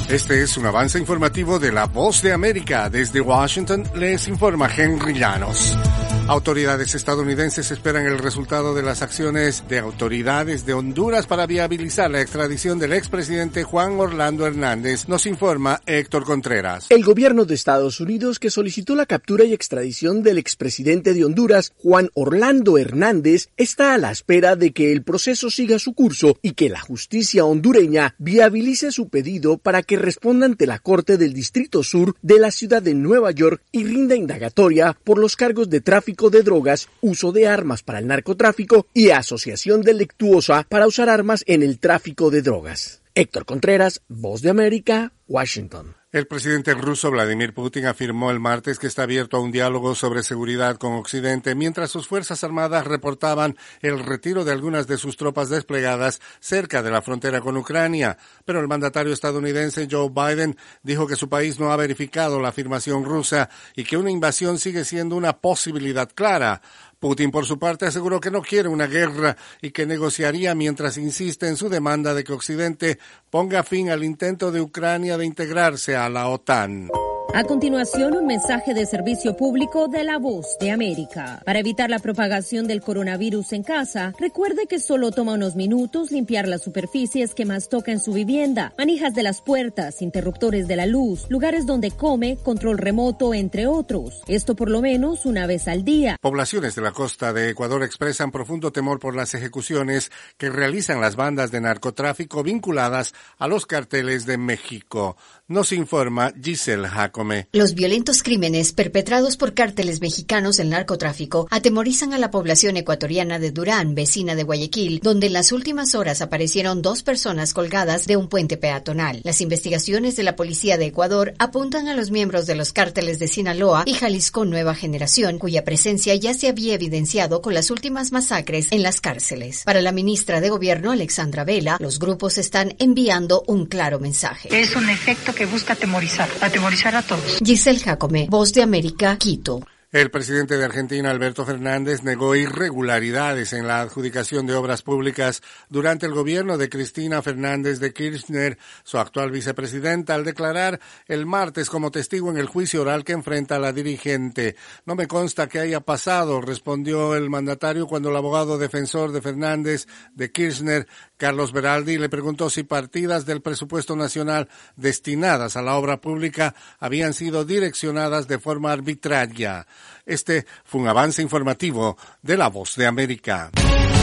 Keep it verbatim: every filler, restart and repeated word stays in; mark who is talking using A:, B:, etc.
A: Este es un avance informativo de La Voz de América. Desde Washington les informa Henry Llanos. Autoridades estadounidenses esperan el resultado de las acciones de autoridades de Honduras para viabilizar la extradición del expresidente Juan Orlando Hernández, nos informa Héctor Contreras.
B: El gobierno de Estados Unidos, que solicitó la captura y extradición del expresidente de Honduras, Juan Orlando Hernández, está a la espera de que el proceso siga su curso y que la justicia hondureña viabilice su pedido para que responda ante la Corte del Distrito Sur de la ciudad de Nueva York y rinda indagatoria por los cargos de tráfico de drogas, uso de armas para el narcotráfico y asociación delictuosa para usar armas en el tráfico de drogas. Héctor Contreras, Voz de América, Washington.
A: El presidente ruso Vladimir Putin afirmó el martes que está abierto a un diálogo sobre seguridad con Occidente, mientras sus Fuerzas Armadas reportaban el retiro de algunas de sus tropas desplegadas cerca de la frontera con Ucrania. Pero el mandatario estadounidense Joe Biden dijo que su país no ha verificado la afirmación rusa y que una invasión sigue siendo una posibilidad clara. Putin, por su parte, aseguró que no quiere una guerra y que negociaría mientras insiste en su demanda de que Occidente ponga fin al intento de Ucrania de integrarse a la OTAN.
C: A continuación, un mensaje de servicio público de La Voz de América. Para evitar la propagación del coronavirus en casa, recuerde que solo toma unos minutos limpiar las superficies que más toca en su vivienda, manijas de las puertas, interruptores de la luz, lugares donde come, control remoto, entre otros. Esto por lo menos una vez al día.
A: Poblaciones de la costa de Ecuador expresan profundo temor por las ejecuciones que realizan las bandas de narcotráfico vinculadas a los carteles de México. Nos informa Giselle Jacome.
D: Los violentos crímenes perpetrados por cárteles mexicanos del narcotráfico atemorizan a la población ecuatoriana de Durán, vecina de Guayaquil, donde en las últimas horas aparecieron dos personas colgadas de un puente peatonal. Las investigaciones de la Policía de Ecuador apuntan a los miembros de los cárteles de Sinaloa y Jalisco Nueva Generación, cuya presencia ya se había evidenciado con las últimas masacres en las cárceles. Para la ministra de Gobierno, Alexandra Vela, los grupos están enviando un claro mensaje.
E: Es un efecto que busca atemorizar, atemorizar a todos.
D: Giselle Jacome, Voz de América, Quito.
A: El presidente de Argentina, Alberto Fernández, negó irregularidades en la adjudicación de obras públicas durante el gobierno de Cristina Fernández de Kirchner, su actual vicepresidenta, al declarar el martes como testigo en el juicio oral que enfrenta a la dirigente. No me consta que haya pasado, respondió el mandatario cuando el abogado defensor de Fernández de Kirchner, Carlos Beraldi, le preguntó si partidas del presupuesto nacional destinadas a la obra pública habían sido direccionadas de forma arbitraria. Este fue un avance informativo de La Voz de América.